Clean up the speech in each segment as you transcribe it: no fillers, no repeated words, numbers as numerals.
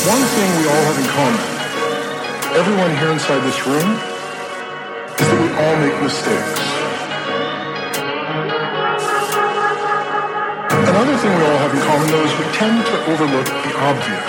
One thing we all have in common, everyone here inside this room, is that we all make mistakes. Another thing we all have in common, though, is we tend to overlook the obvious.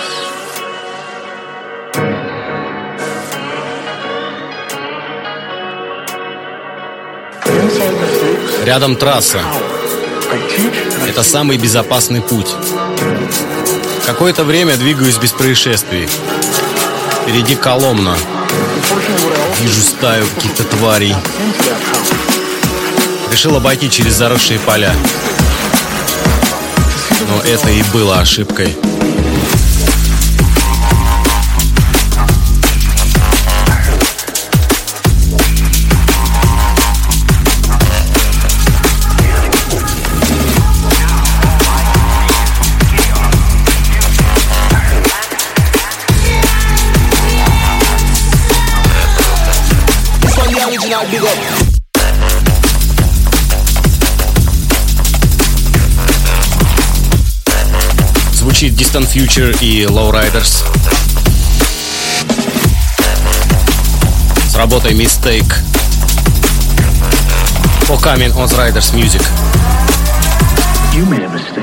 Inside mistakes, Рядом трасса. Это самый безопасный путь. Какое-то время двигаюсь без происшествий. Впереди Коломна. Вижу стаю каких-то тварей. Решил обойти через заросшие поля. Но это и было ошибкой. Звучит Distant Future и Lowriders. С работой Mistake. For coming on Riders Music. You made a mistake.